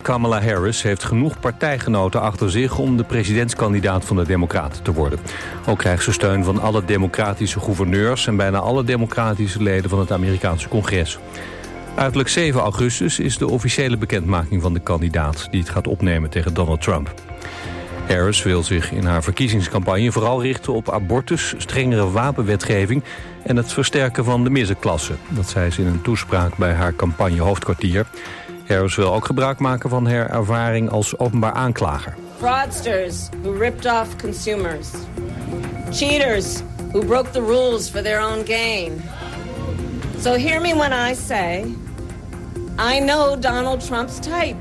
Kamala Harris heeft genoeg partijgenoten achter zich om de presidentskandidaat van de Democraten te worden. Ook krijgt ze steun van alle democratische gouverneurs en bijna alle democratische leden van het Amerikaanse congres. Uiterlijk 7 augustus is de officiële bekendmaking van de kandidaat die het gaat opnemen tegen Donald Trump. Harris wil zich in haar verkiezingscampagne vooral richten op abortus, strengere wapenwetgeving en het versterken van de middenklasse. Dat zei ze in een toespraak bij haar campagnehoofdkwartier. Harris wil ook gebruik maken van haar ervaring als openbaar aanklager. Fraudsters who ripped off consumers. Cheaters who broke the rules for their own gain. So hear me when I say, I know Donald Trump's type.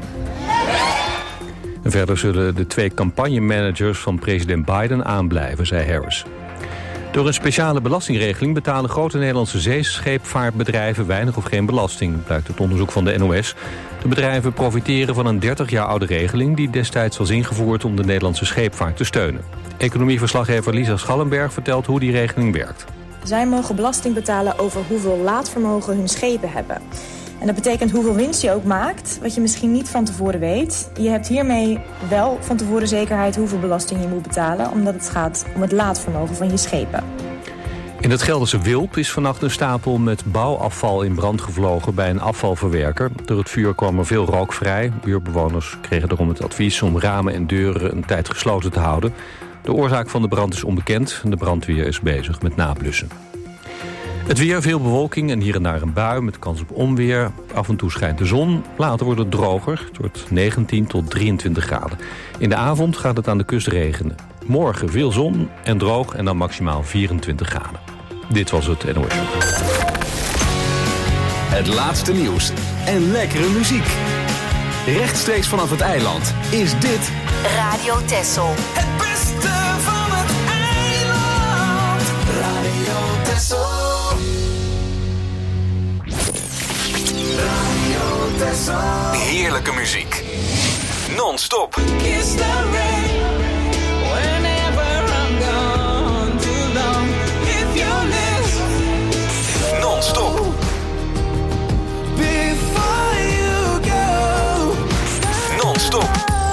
En verder zullen de 2 campagnemanagers van president Biden aanblijven, zei Harris. Door een speciale belastingregeling betalen grote Nederlandse zeescheepvaartbedrijven weinig of geen belasting, blijkt uit onderzoek van de NOS. De bedrijven profiteren van een 30 jaar oude regeling die destijds was ingevoerd om de Nederlandse scheepvaart te steunen. Economieverslaggever Lisa Schallenberg vertelt hoe die regeling werkt. Zij mogen belasting betalen over hoeveel laadvermogen hun schepen hebben. En dat betekent hoeveel winst je ook maakt, wat je misschien niet van tevoren weet. Je hebt hiermee wel van tevoren zekerheid hoeveel belasting je moet betalen, omdat het gaat om het laadvermogen van je schepen. In het Gelderse Wilp is vannacht een stapel met bouwafval in brand gevlogen bij een afvalverwerker. Door het vuur kwam er veel rook vrij. Buurtbewoners kregen daarom het advies om ramen en deuren een tijd gesloten te houden. De oorzaak van de brand is onbekend en de brandweer is bezig met nablussen. Het weer, veel bewolking en hier en daar een bui met kans op onweer. Af en toe schijnt de zon. Later wordt het droger. Het wordt 19 tot 23 graden. In de avond gaat het aan de kust regenen. Morgen veel zon en droog en dan maximaal 24 graden. Dit was het NOS. Het laatste nieuws en lekkere muziek. Rechtstreeks vanaf het eiland is dit Radio Texel. Het beste van het eiland. Radio Texel. Radio Texel. heerlijke muziek. Non-stop. Kiss the rain whenever I'm gone too long. If you miss Non-stop. before you go. Non-stop.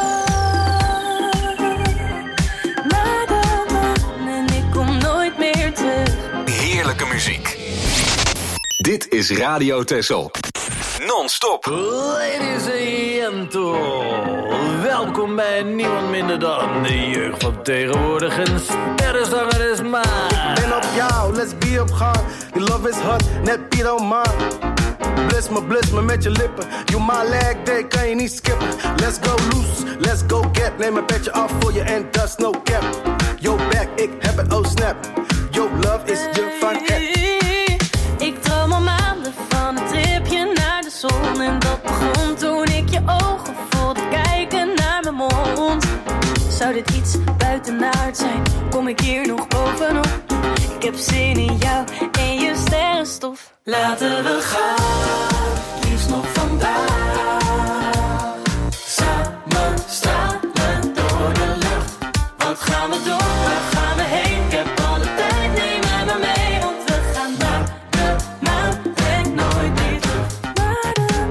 En ik kom nooit meer terug. Heerlijke muziek. Dit is Radio Texel. Non-stop. Ladies and gentlemen, welkom bij niemand minder dan de jeugd van tegenwoordig. Een sterrenzanger is maar. Ben op jou, let's be op gaan. Je love is hot, net Piet Omar. Bliss me met je lippen. You my leg day, kan je niet skippen. Let's go loose, let's go get. Neem een petje af voor je en dat is no cap. Yo back, ik heb het, oh snap. Yo love is je van app. Ik droom al maanden van een tripje naar de zon. En dat begon toen ik je ogen voelde kijken naar mijn mond. Zou dit iets buitenaard zijn? Kom ik hier nog bovenop? Ik heb zin in jou en je sterrenstof. Laten we gaan, liefst nog vandaag. Samen stralen door de lucht. Wat gaan we doen? Waar gaan we heen? Ik heb alle tijd, neem mij maar mee. Want we gaan naar de maan en nooit meer terug. Naar de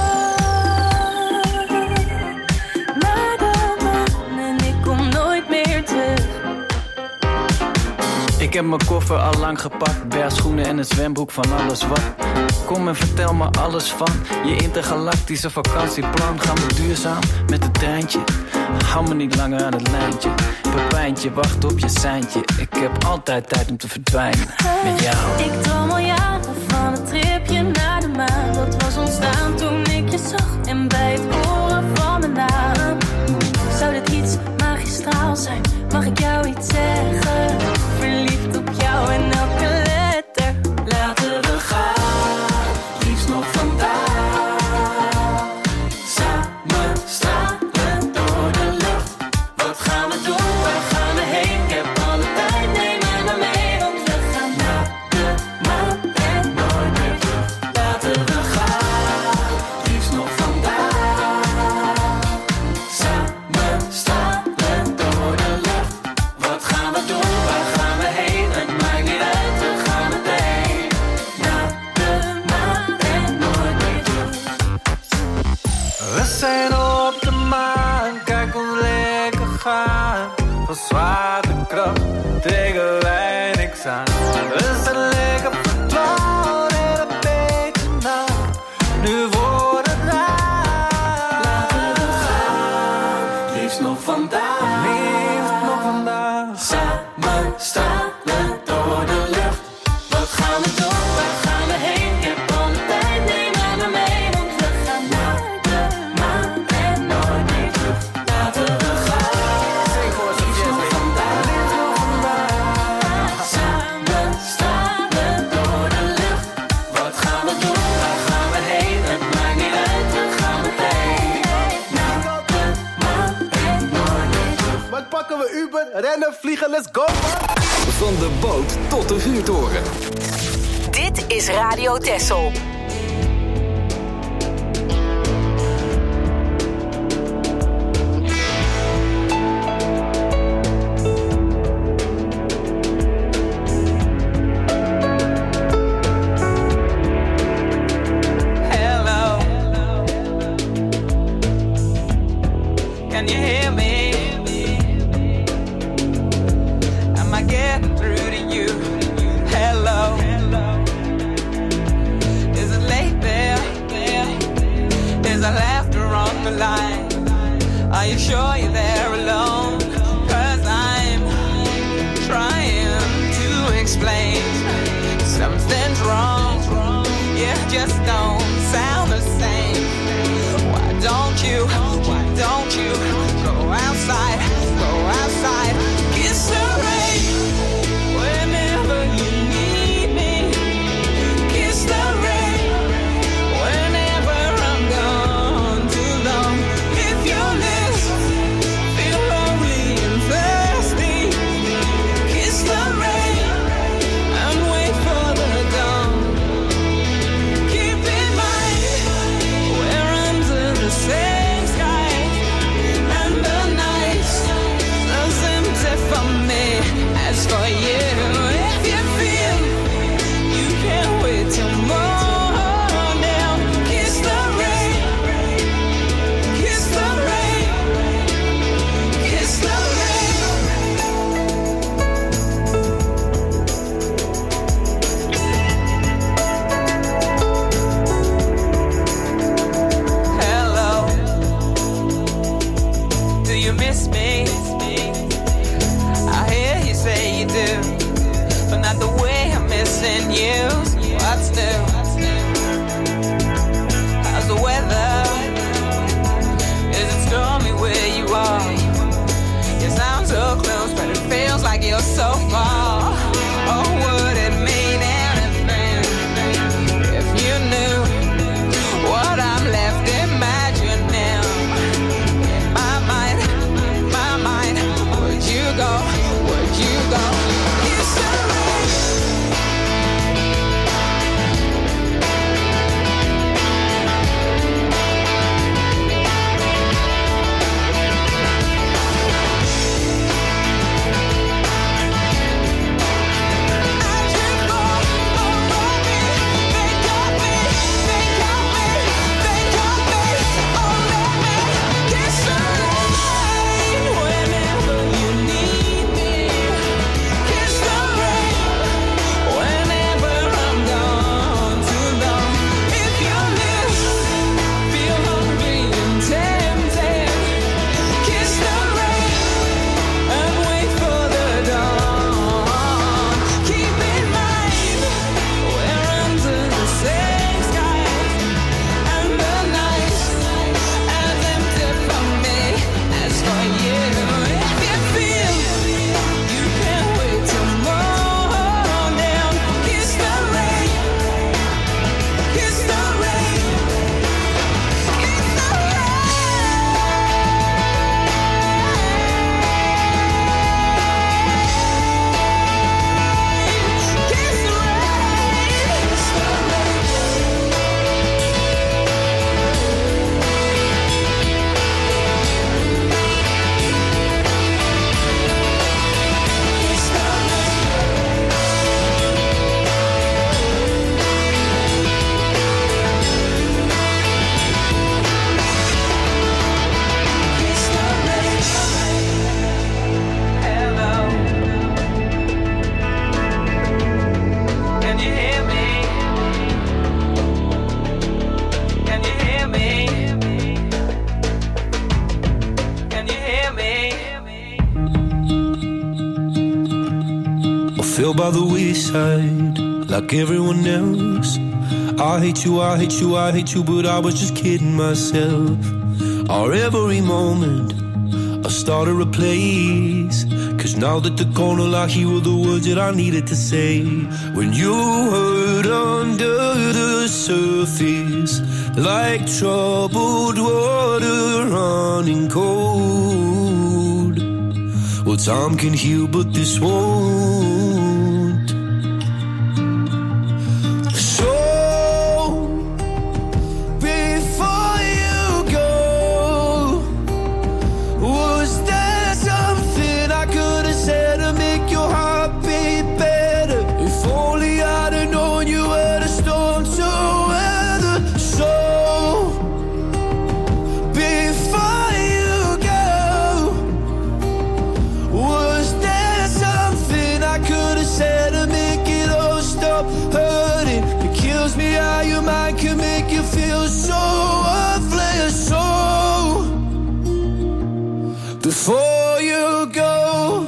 maan en ik kom nooit meer terug. Ik heb mijn koffer al lang gepakt, bergschoenen en een zwembroek van alles wat. Kom en vertel me alles van je intergalactische vakantieplan. Gaan we duurzaam met het treintje? Hou me niet langer aan het lijntje. Pepijntje, wacht op je seintje. Ik heb altijd tijd om te verdwijnen met jou. Ik droom al jaren van een tripje naar de maan. Dat was ontstaan toen ik je zag en bij het horen van mijn naam. Zou dit iets magistraal zijn? Mag ik jou iets zeggen? Verliefd op jou en elke letter. Laten we gaan, liefst nog vandaag. Samen stralen door de lucht. Wat gaan we doen? Waar gaan we heen? Ik heb alle tijd, neem mij maar mee. Want we gaan naar de maan en nooit meer terug. Laten we gaan, liefst nog vandaag. Van zwaartekracht tegen wij niks aan. We zijn lekker vertrouwd en dat weet je nou. Nu wordt het raar. Laten we gaan, liefst nog vandaag. Liefst nog vandaag. Samen stralen door de lucht. Wat gaan we doen, waar gaan we heen? Ik heb al de tijd, neem mij maar mee. Want we gaan naar de maan en nooit meer terug. Laten we gaan, liefst nog vandaag. Liefst nog vandaag. Samen stralen door de lucht. Wat gaan we doen, waar gaan we heen? Het maakt niet uit, we gaan meteen naar de maan en nooit meer terug. Wat pakken we Uber, rennen, vliegen, let's go man. Van de boot tot de vuurtoren. Dit is Radio Texel. Hello, can you hear me? Am I getting through to you? Hello, is it late there? Is there laughter on the line? Are you sure you're there alone? 'Cause I'm trying to explain something's wrong. You just don't sound the same. Why don't you go outside, kiss the rain whenever you need me, kiss the rain whenever I'm gone too long. If you miss, feel lonely and thirsty, kiss the rain and wait for the dawn. Keep in mind, we're under the same sky, and the nights are empty for me as for you. If you feel you can't wait till morning, kiss the rain, kiss the rain, kiss the rain. Hello, do you miss me? I hear you say you do, but not the way I'm missing you. What's new? How's the weather? Is it stormy where you are? You sound so close, but it feels like you're so far. Oh, would it mean anything if you knew what I'm left imagining? My fell by the wayside like everyone else. I hate you, I hate you, I hate you, but I was just kidding myself. Our every moment I started a place, 'cause now that the corner lock, here were the words that I needed to say. When you hurt under the surface, like troubled water running cold. Well, time can heal, but this won't. So, before you go, was there something I could have said to make your heart beat better? If only I'd have known you were the storm to weather. So, before you go, was there something I could have said to make it all stop hurting? It kills me how your mind can make you feel so worthless. So, before you go,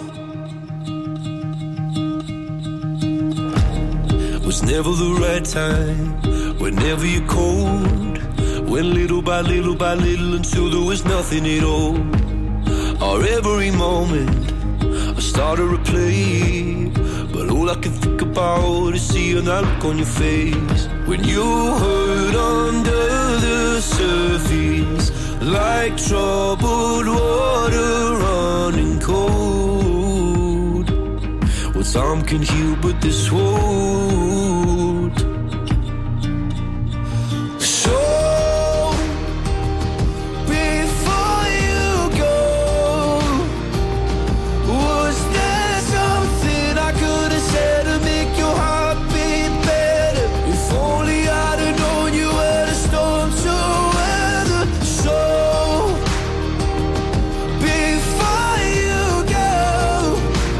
was never the right time, whenever you're cold, went little by little by little until there was nothing at all. Our every moment I started to play, but all I can think about is seeing that look on your face. When you hurt under the surface, like troubled water running cold. Well, time can heal, but this won't. So, before you go, was there something I could have said to make your heart beat better? If only I'd have known you were the storm to weather. So, before you go,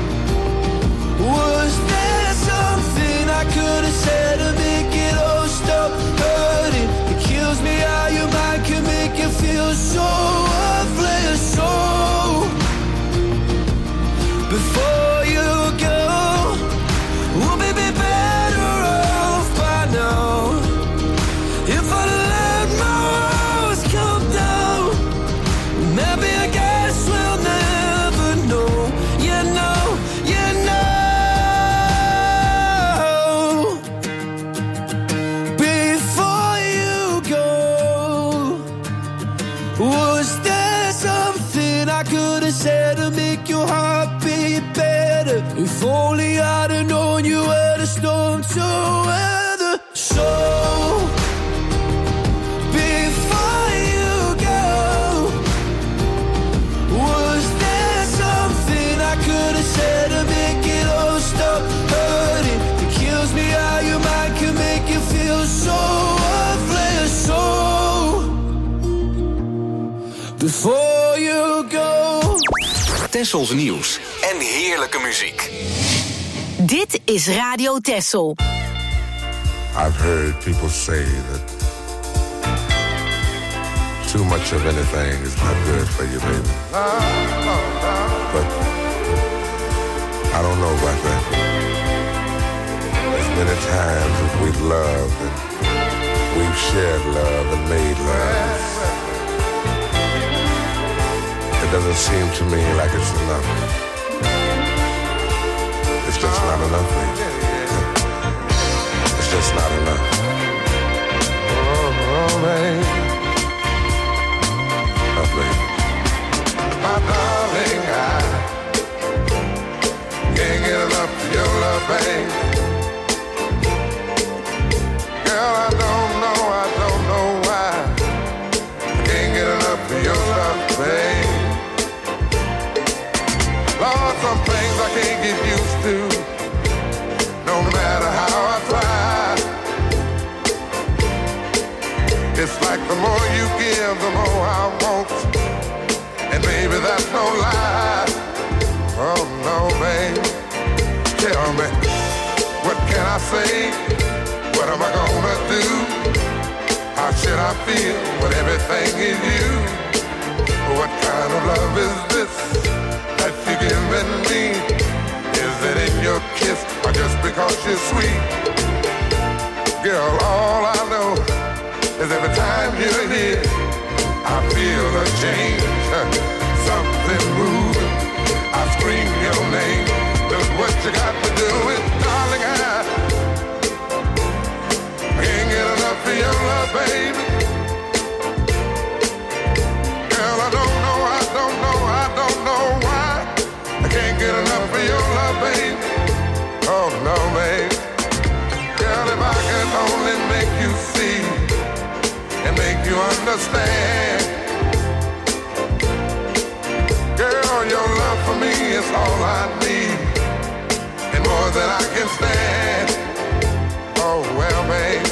was there something I could have said to make it all stop hurting? It kills me how your mind can make you feel so worthless. So, before you go, we'll be better off by now. If I let my walls come down, maybe I guess we'll never know. You know, you know. Before you go, was there something I could have said to make your heart beat better? If only I'd have known you were the storm to weather. So, before you go, was there something I could have said to make it all stop hurting? It kills me how your mind can make you feel so worthless. So, before you go. Tessels nieuws en heerlijke muziek. Dit is Radio Tessel. I've heard people say that too much of anything is not good for you, baby. But I don't know about that. As many times as we've loved and we've shared love and made love, it doesn't seem to me like it's enough. It's just not enough, baby. It's just not enough. Oh, baby. Oh, baby. My darling, I can't get enough of your love, baby. Girl, I don't know why. Can't get enough of your love, baby. Lord, some things I can't get used to, no matter how I try. It's like the more you give, the more I want. And baby, that's no lie. Oh no, baby. Tell me, what can I say? What am I gonna do? How should I feel when everything is you? What kind of love is this that you're giving me? Is it in your kiss or you sweet. Girl, all I know is every time you're here, I feel a change, something moving. I scream your name. Look what you got to do with, darling, I can't get enough of your love, baby. Girl, I don't know why I can't get enough of your love, baby. Oh no, baby. Girl, if I can only make you see and make you understand. Girl, your love for me is all I need, and more than I can stand. Oh well, babe,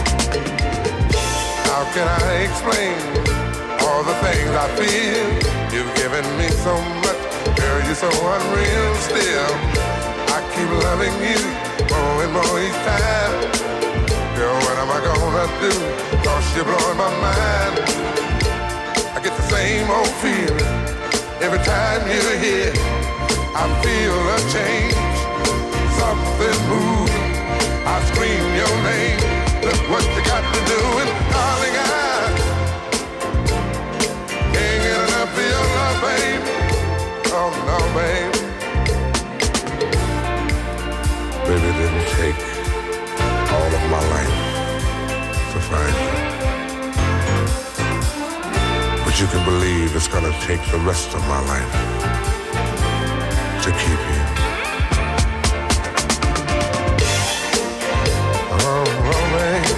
how can I explain all the things I feel? You've given me so much, girl, you're so unreal still. I keep loving you more and more each time. Girl, what am I gonna do? 'Cause you're blowing my mind. I get the same old feeling every time you're here. I feel a change, something moving. I scream your name. Look what you got to do, and darling, I can't get enough of your love, babe. Oh no, babe. Baby, it didn't take all of my life to find you, but you can believe it's gonna take the rest of my life to keep you. Oh, baby.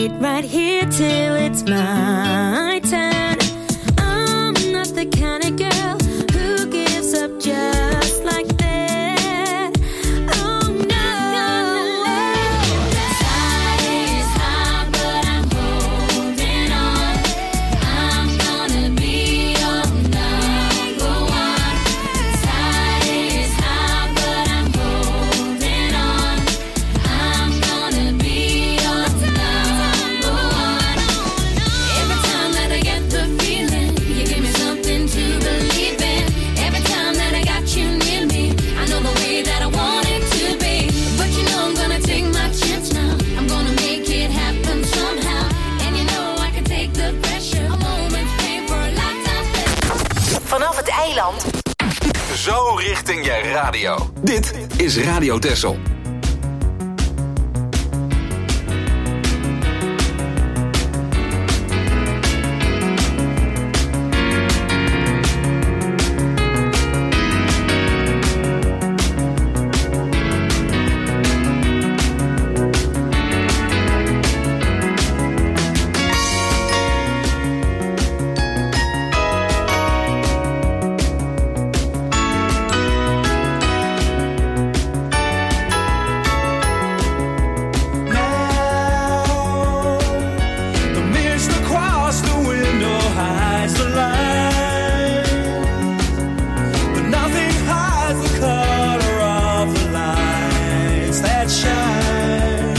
wait right here till it's my turn. I'm not the kind of girl who gives up just like that. Oh no. Tide is high, but I'm holding on. I'm gonna be your number one. Tide is high, but I'm holding on. I'm gonna be your number one. Every time that I get the feeling, you give me something to believe in. Every time that I got you near me, I know the way that I want it to be. But you know I'm gonna take my chance now. I'm gonna make it happen somehow. And you know I can take the pressure. A moment's pain for a lifetime's pleasure. Vanaf het eiland. Zo richting je radio. Dit is Radio Texel. The mist across the window hides the light, but nothing hides the color of the lights that shine.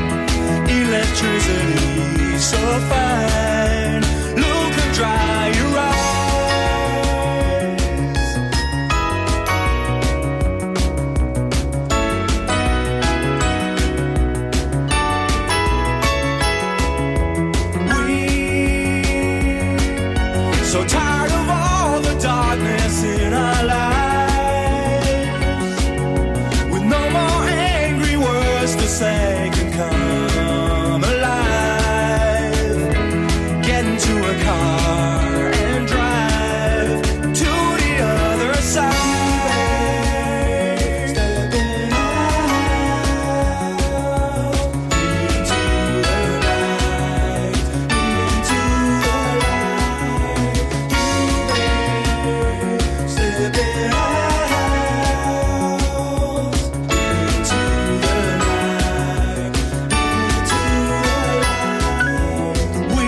Electricity so fine, look and dry your eyes. So tired of all the darkness in our lives, with no more angry words to say can come alive. Get into a car and drive to the other side. Stepping out into the light, into the light. Stepping out into the light, into the light. We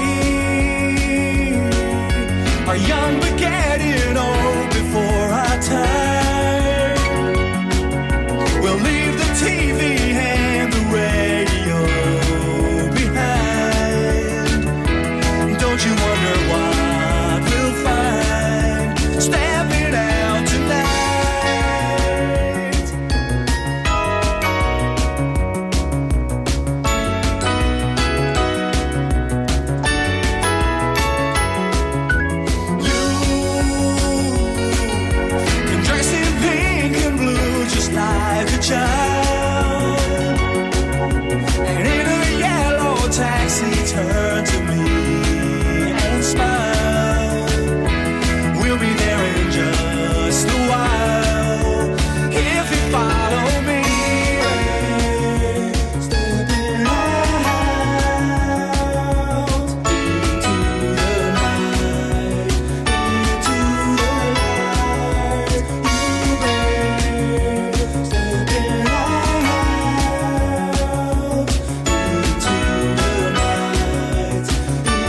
are young but getting old before our time. We'll leave the TV and the radio behind. Don't you wonder what we'll find stepping out tonight? You can dress in pink and blue just like a child, and in a yellow taxi turn to me and smile. We'll be there in just a while if you follow me. Stepping out into the night, into the light. You babe, stepping out into the night, into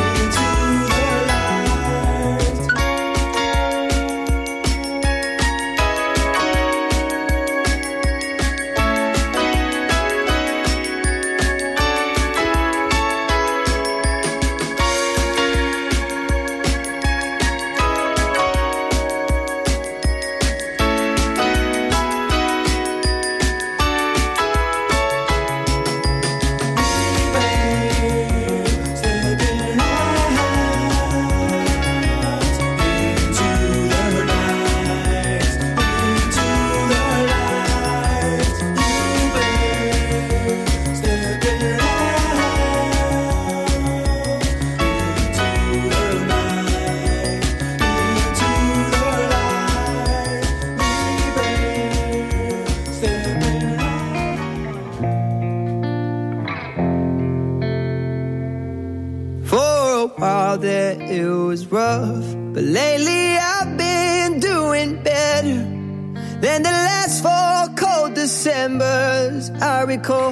a while there it was rough, but lately I've been doing better than the last 4 cold Decembers I recall.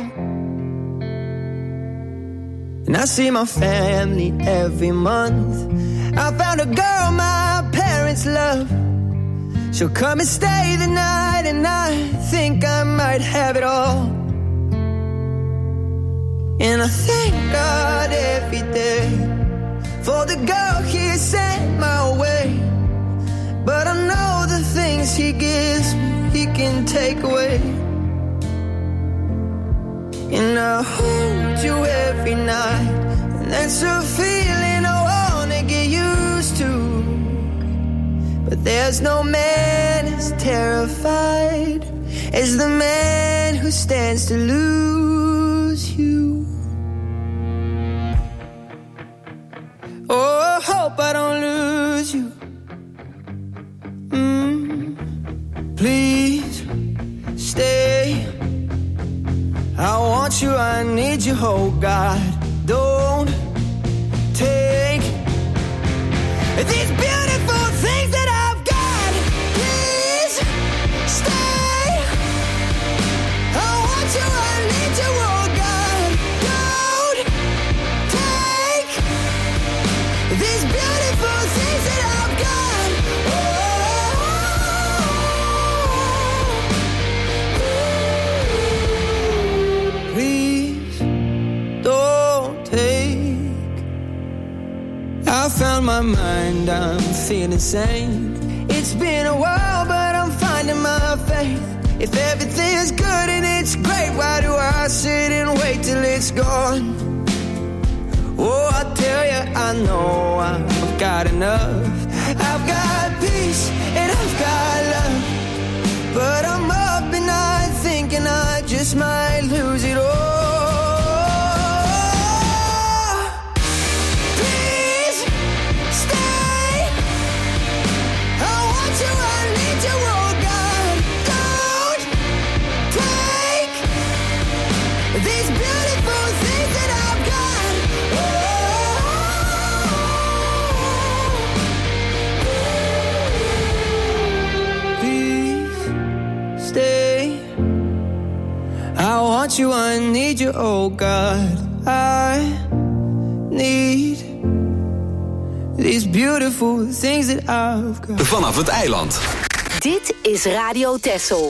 And I see my family every month. I found a girl my parents love. She'll come and stay the night, and I think I might have it all. And I thank God every day for the girl He sent my way. But I know the things He gives me, He can take away. And I hold you every night, and that's a feeling I wanna get used to. But there's no man as terrified as the man who stands to lose you. Oh, I hope I don't lose you. Please stay. I want you, I need you, oh God. Don't take these beautiful things that I've got. Please stay. I want you, I need you, oh God. Don't take these beautiful things that I've got. Please don't take. I found my mind, I'm feeling sane. It's been a while, but I'm finding my faith. If everything's good and it's great, why do I sit and wait till it's gone? Oh, I tell you, I know I've got enough. I've got peace and I've got love, but I'm up and I'm thinking I just might lose it all. Please stay. I want you, I need you, oh God. Don't take these beautiful things that I've got. Please stay. I want you, I need you, oh God. I need these beautiful things that I've got. Vanaf het eiland. Dit is Radio Texel.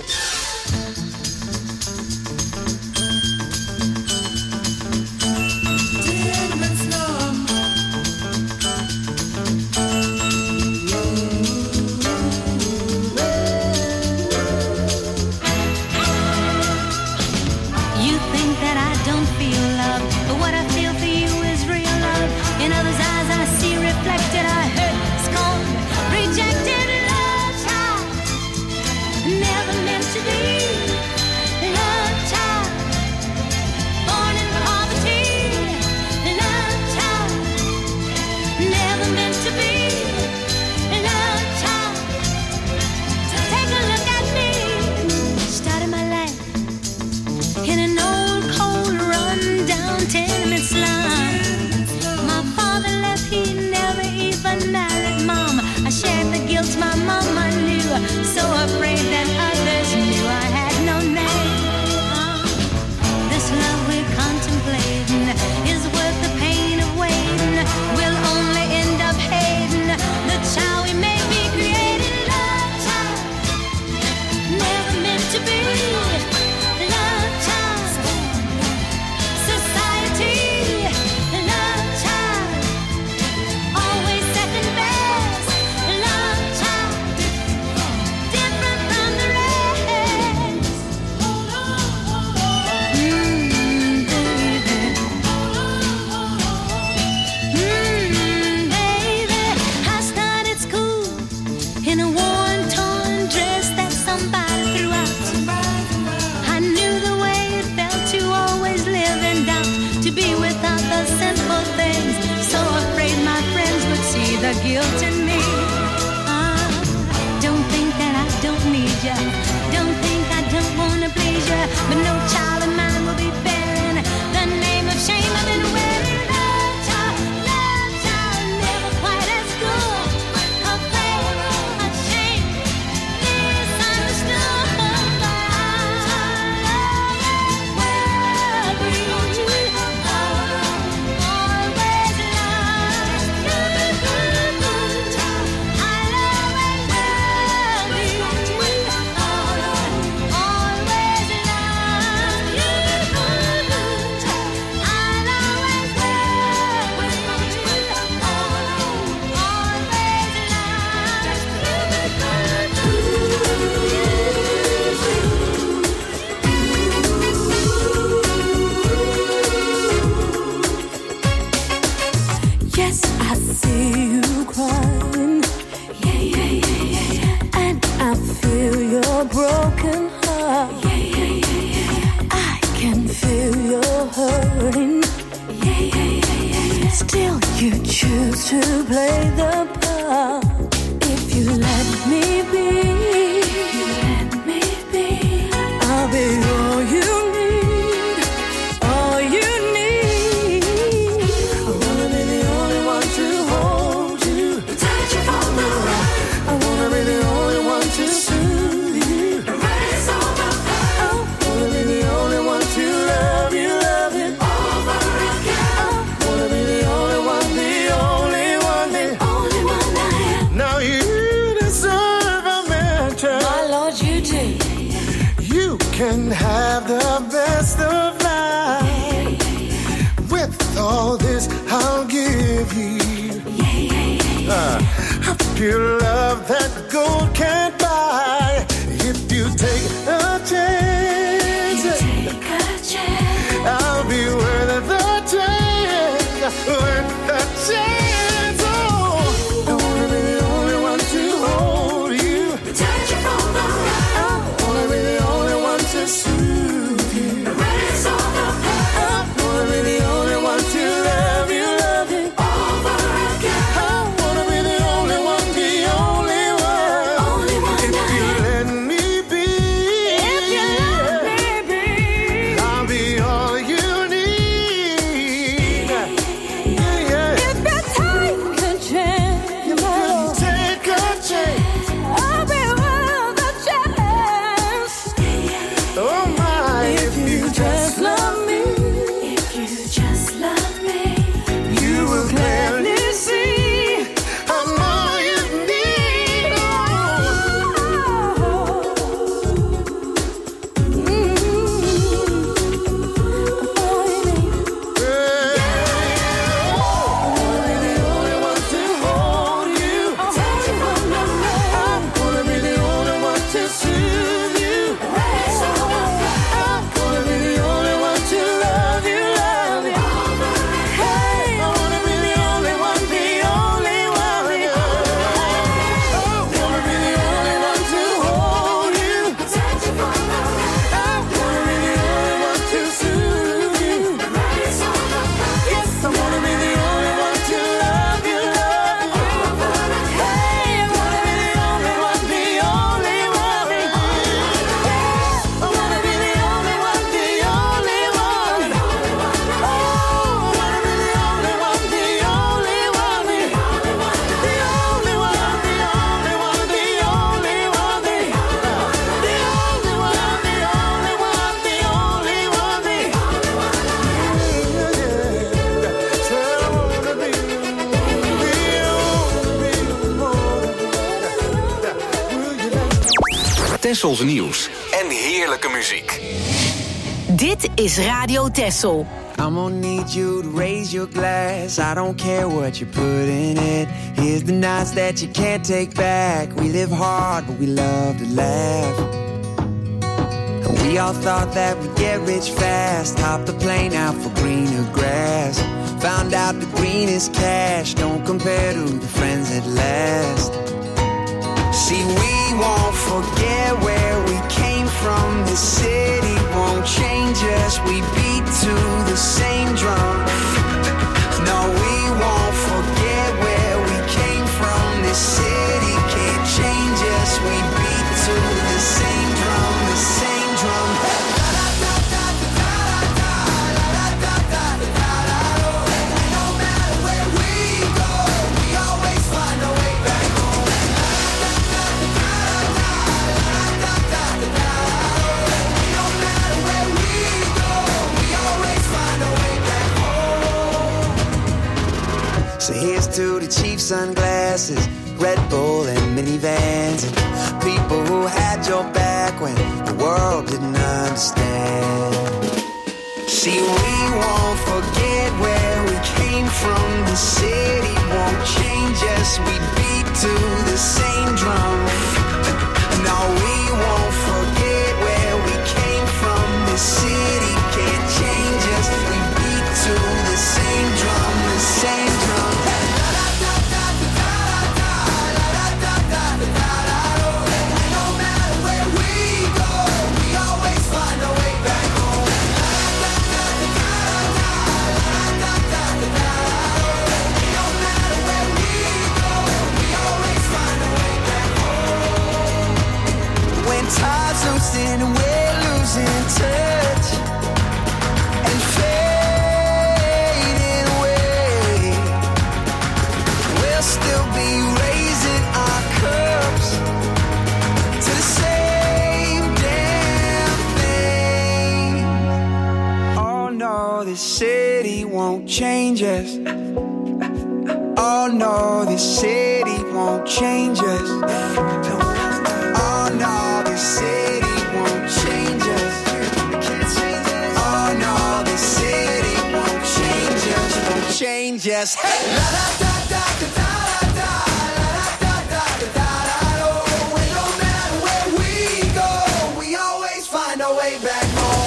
You think that I don't feel love, but what I feel for you is real love. In others' eyes I see reflected, I hurt, scorned, rejected, love child, never meant to be. Love child, born in poverty. Love child, never meant to be. Love child, take a look at me. Started my life in an old, cold, run-down tenement slum. My father left, he never even married Mom. I shared the guilt my mama knew, so afraid that others knew I had no name. This love we're contemplating is worth the pain of waiting. We'll only end up hating the child we may be creating. Love child, never meant to be. Love child, society. Love child, always second best. Love child, different from the rest. Baby, I started school in a worn, torn dress that somebody threw out. I knew the way it felt to always live in doubt, to be without the simple things. So afraid my friends would see the guilt in me. Don't think that I don't need ya. Don't think I don't wanna please ya. But no child of mine will be bearing the name of shame I've been wearing. Love child, refuse to play the part. If you let me be, I'll be all you need, all you need. I wanna be the only one to hold you, touch you from the right. I wanna be the only one to soothe you, erase all the pain. I wanna be the only one to love you over again. I wanna be the only one, the only one, the only one I am. Now you deserve a mansion. My Lord, you do. You can have the best of life. With all this, I'll give you a pure love that gold can't buy. If you take a chance, I'll be worth the chance, worth the chance. Oh, I wanna be the only one to hold you, Touch you from the right. I wanna be the only one to soothe you, Erase all the pain. I wanna be the only one to love you Over again. I wanna be the only one, the only one. Only one If I you am. let me be, If you let me be. I'll be all you need. Yeah, yeah. If you take a chance, Take a chance. I'll be worth a chance. Oh my, if you just love me, if you just love me, you will gladly see. I know you need. Tessels nieuws en heerlijke muziek. Dit is Radio Tessel. I'm gonna need you to raise your glass. I don't care what you put in it. Here's the nights that you can't take back. We live hard, but we love to laugh. And we all thought that we'd get rich fast. Hopped the plane out for greener grass. Found out the greenest cash don't compare to the friends that last. See, we won't forget where we came from. This city won't change us. We beat to the same drum. No, we won't forget where we came from. This city can't change us. We beat to the same drum, the same drum. No matter where we go, we always find a way back home. No matter where we go, we always find a way back home. So here's to the cheap sunglasses, Red Bull and minivans, and people who had your back when the world didn't understand. See, we won't forget where we came from. The city won't change us. We beat to the same drum. No, we won't forget where we came from. The city can't change us. We beat to the same drum, the same drum. No matter where we go, we always find a way back home. won't change us. Oh no, this city won't change us. Oh no, this city won't change us. Oh no, this city won't change us. Won't change us. Hey, la da da da da da da, la da da da da da. Oh, it don't matter where we go, we always find our way back home.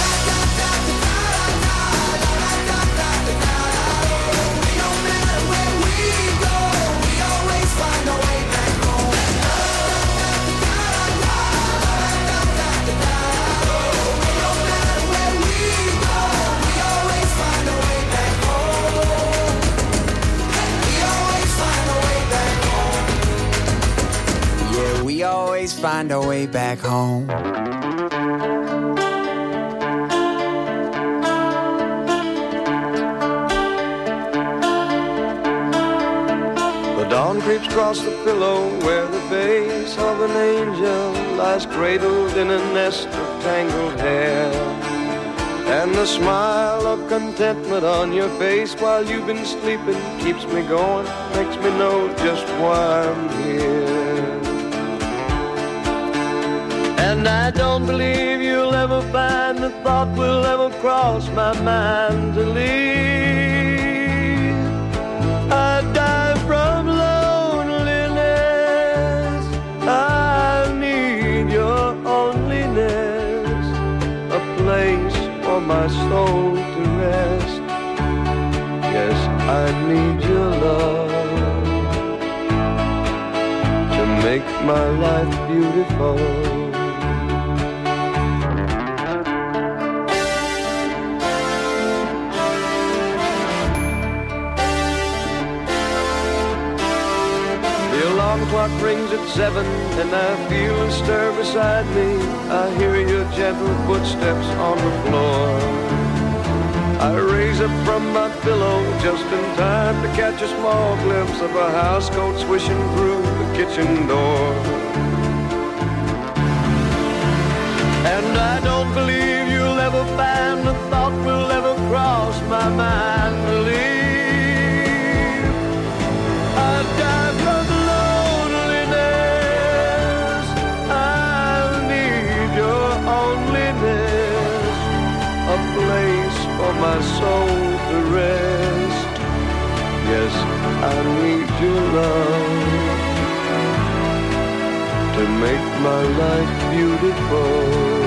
We always find our way back home. The dawn creeps across the pillow where the face of an angel lies cradled in a nest of tangled hair. And the smile of contentment on your face while you've been sleeping keeps me going, makes me know just why I'm here. And I don't believe you'll ever find the thought will ever cross my mind to leave. I die from loneliness. I need your loneliness, a place for my soul to rest. Yes, I need your love to make my life beautiful. The clock rings at 7 and I feel a stir beside me. I hear your gentle footsteps on the floor. I raise up from my pillow just in time to catch a small glimpse of a housecoat swishing through the kitchen door. And I don't believe you'll ever find a thought will ever cross my mind to leave. I die from for my soul to rest. Yes, I need your love to make my life beautiful.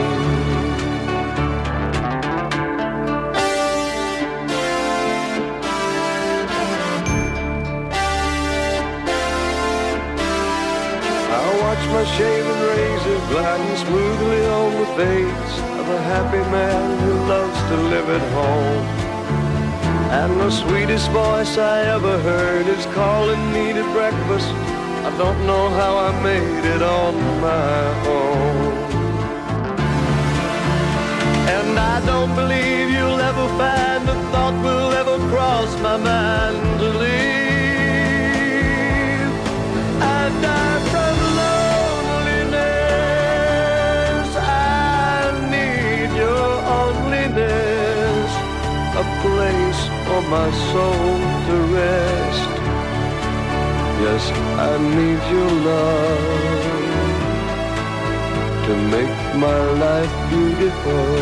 I watch my shaven razor gliding smoothly on the face of a happy man who loves to live at home. And the sweetest voice I ever heard is calling me to breakfast. I don't know how I made it on my own. And I don't believe you'll ever find a thought will ever cross my mind to leave. I die from loneliness. I need your loneliness, a place for my soul to rest. Yes, I need your love to make my life beautiful.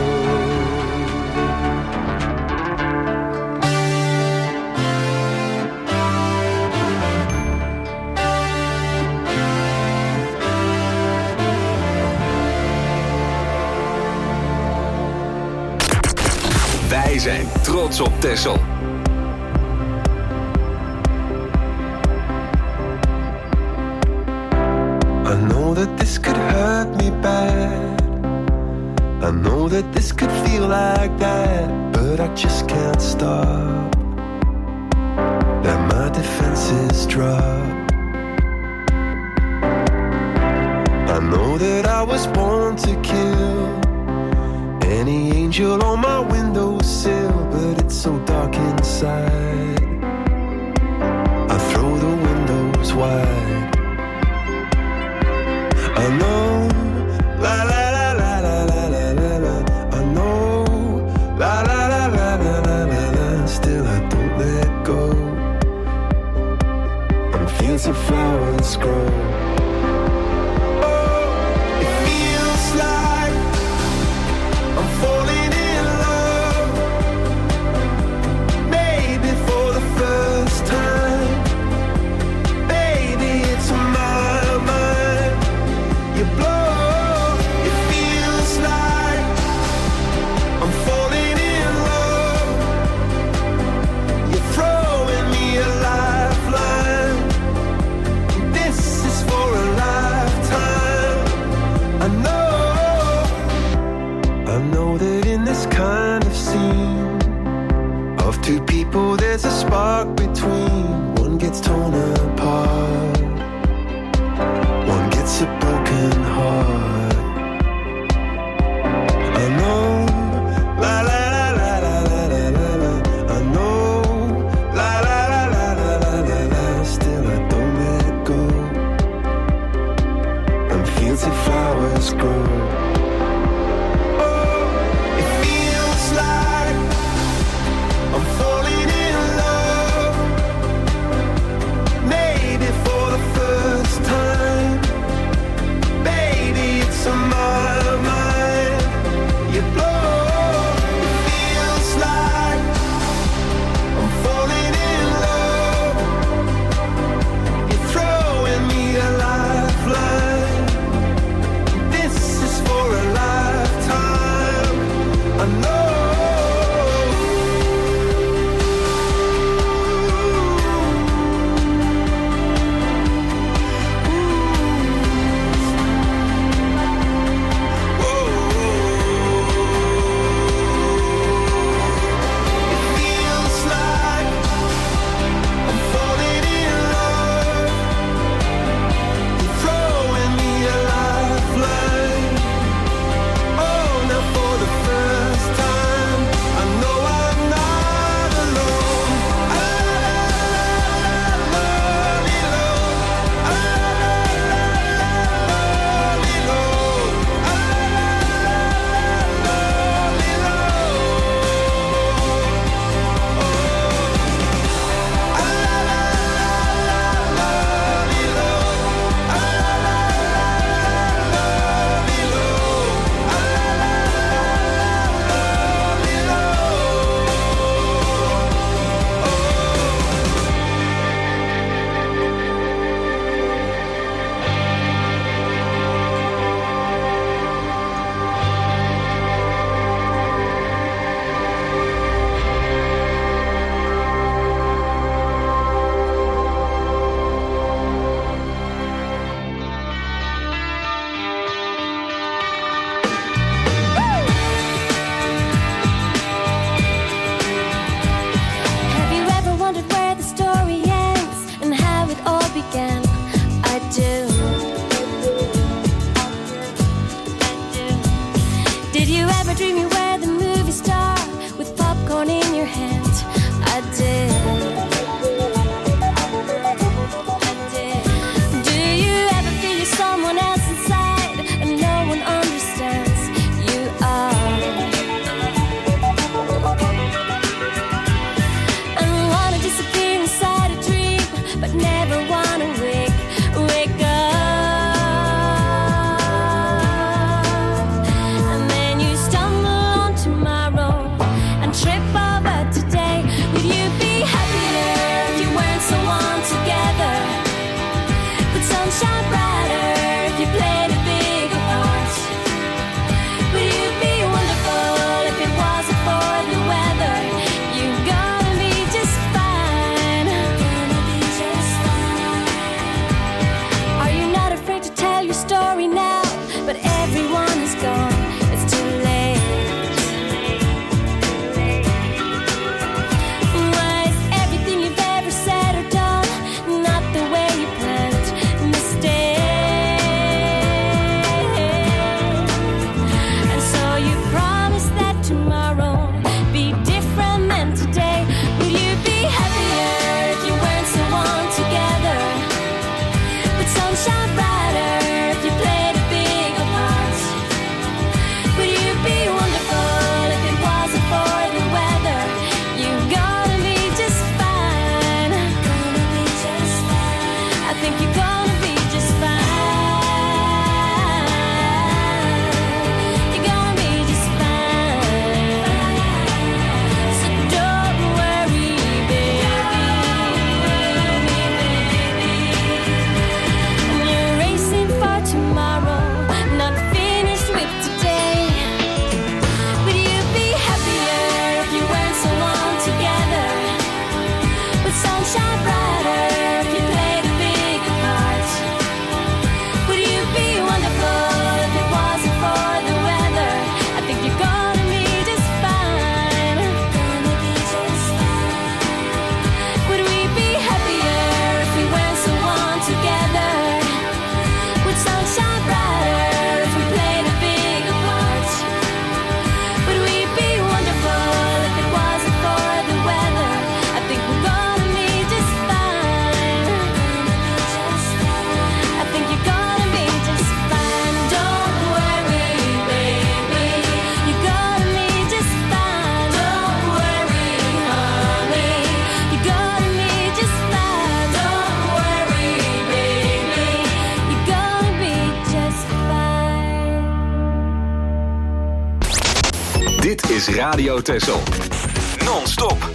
Wij zijn trots op Texel. I know that this could hurt me bad. I know that this could feel like that, but I just can't stop. Let my defenses drop. I know that I was born to kill any angel on my windowsill, but it's so dark inside. I throw the windows wide. I know, la la la la la la la la la. I know, la la la la la la la la. Still let go. And fields of flowers grow. Oh, it feels like I'm falling in love. Maybe for the first time. Baby, it's my mind. You blow. It feels like I'm falling in love. You're throwing me a lifeline. This is for a lifetime. I know that in this kind of scene of two people there's a spark between. One gets torn apart, one gets a broken heart. I know, la la la la la la la la. I know, la la la la la la la la. Still I don't let go. And fields of flowers grow. Oh, it feels like I'm falling in love. Maybe for the first time. Baby, it's Radio Texel. Non-stop.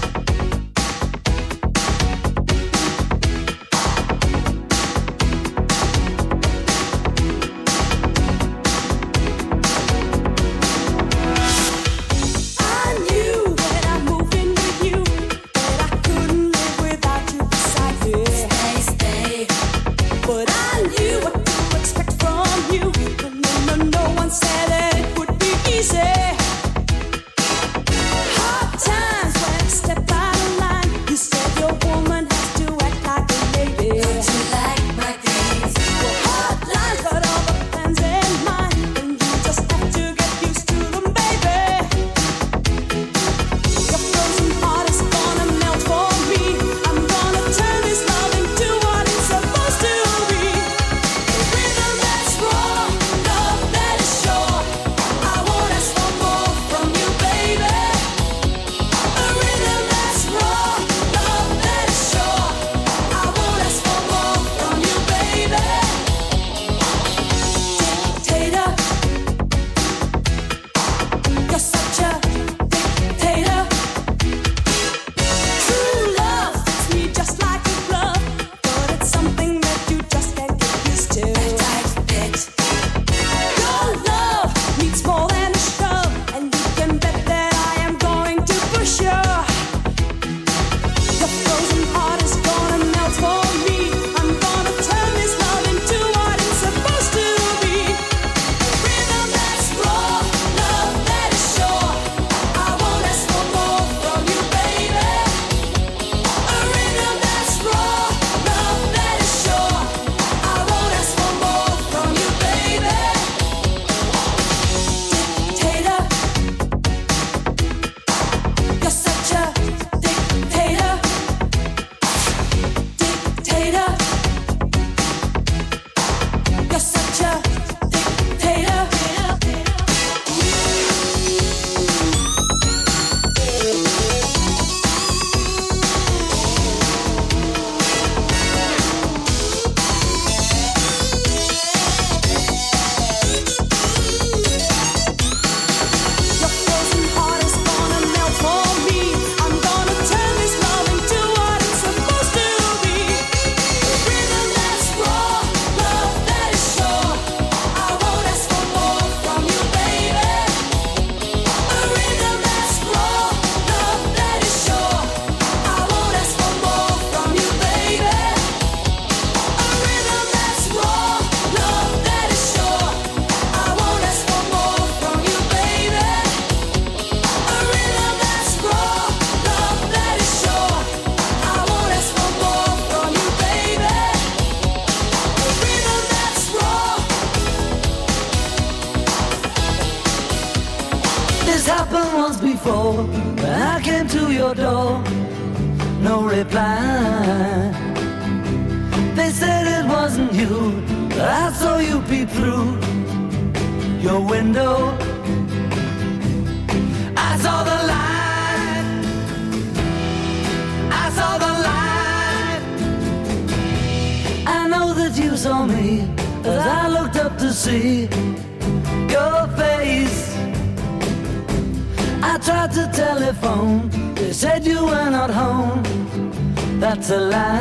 That's a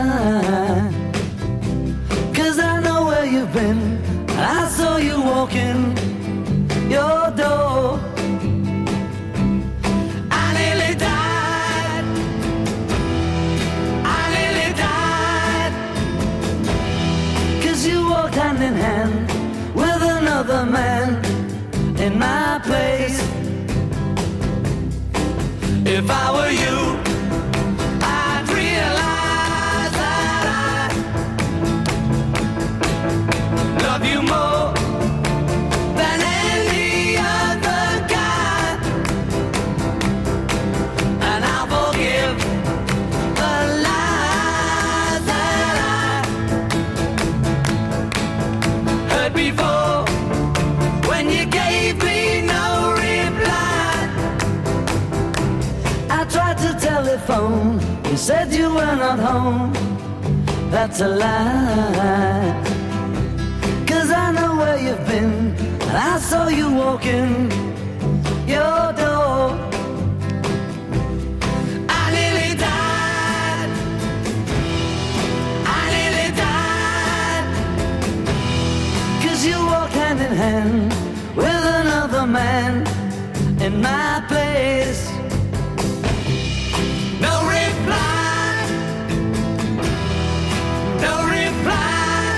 lie. 'Cause I know where you've been. I saw you walking your door. I nearly died. I nearly died. 'Cause you walked hand in hand with another man in my place. If I were you, you more than any other guy, and I'll forgive the lies that I heard before when you gave me no reply. I tried to telephone, you said you were not home. That's a lie. 'Cause I know where you've been, and I saw you walking your door. I nearly died. I nearly died. 'Cause you walk hand in hand with another man in my place. No reply. No reply.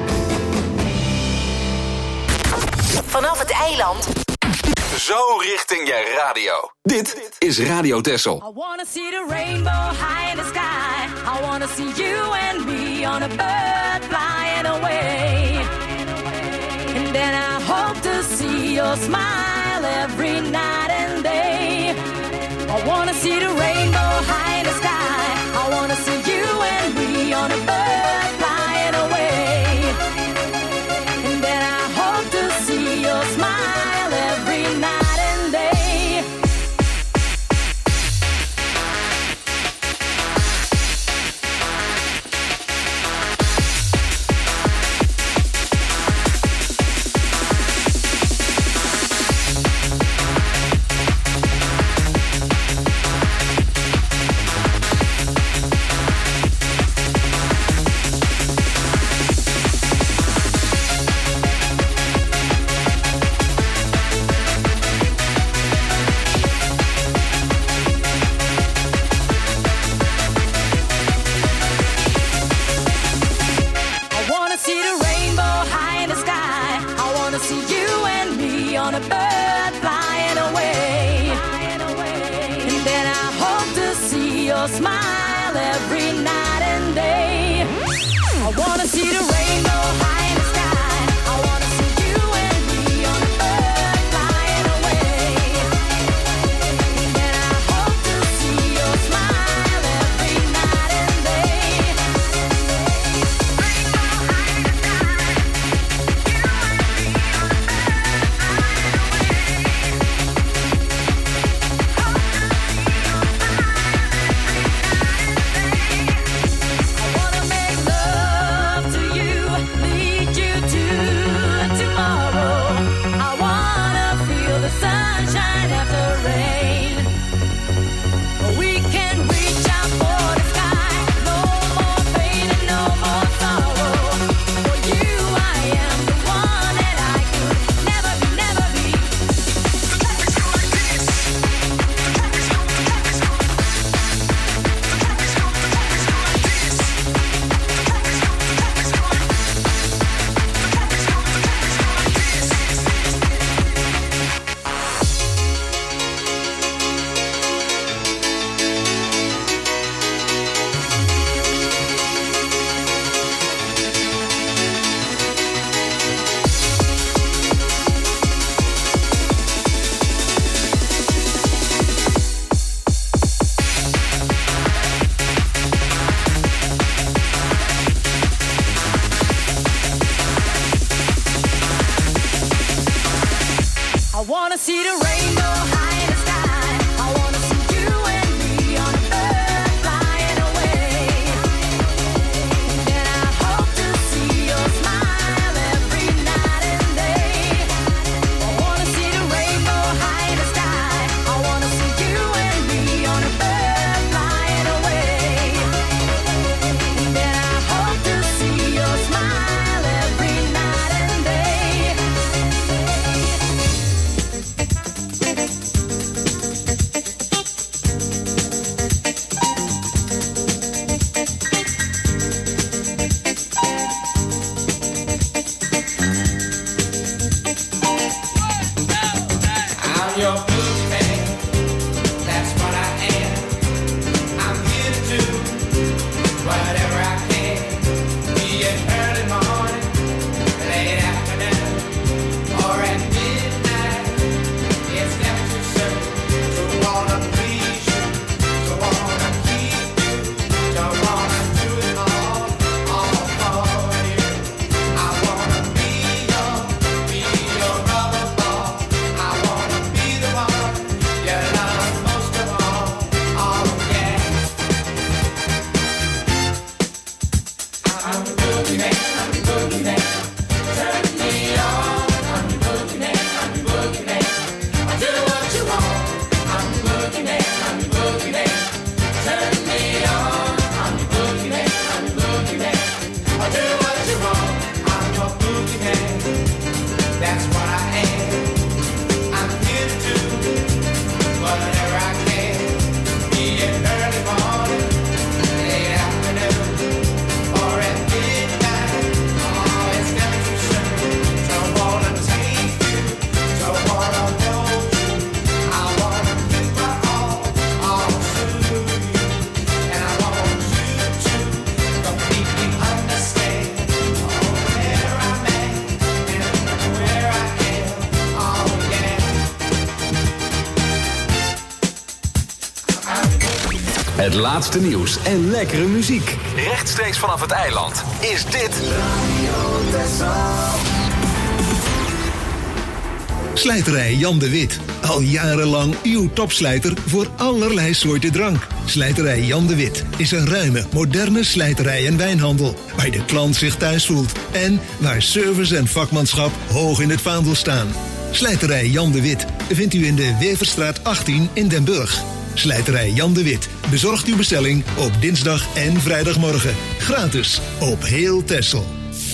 Vanaf het eiland. Zo richting je radio. Dit is Radio Texel. I wanna see the rainbow high in the sky. I wanna see you and me on a bird flying away. And then I hope to see your smile every night and day. I wanna see the rainbow high in the sky. I wanna see you and me on a bird flying away. And then I hope to see your smile every night and day. On a bird flying away. And then I hope to see your smile every night and day. I wanna see the rainbow high in the sky. I wanna see you and me on a bird flying away. And then I hope to see your smile every night and day. Rainbow high in the sky. You and me on a bird. Leave Het laatste nieuws en lekkere muziek. Rechtstreeks vanaf het eiland is dit Slijterij Jan de Wit. Al jarenlang uw topslijter voor allerlei soorten drank. Slijterij Jan de Wit is een ruime, moderne slijterij en wijnhandel. Waar de klant zich thuis voelt. En waar service en vakmanschap hoog in het vaandel staan. Slijterij Jan de Wit vindt u in de Weverstraat 18 in Den Burg. Slijterij Jan de Wit bezorgt uw bestelling op dinsdag en vrijdagmorgen. Gratis op heel Texel.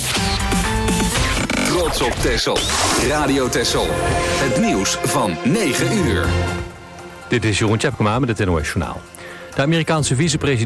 Trots op Texel. Radio Texel. Het nieuws van 9 uur. Dit is Jeroen Tjepkema met het NOS Journaal. De Amerikaanse vicepresident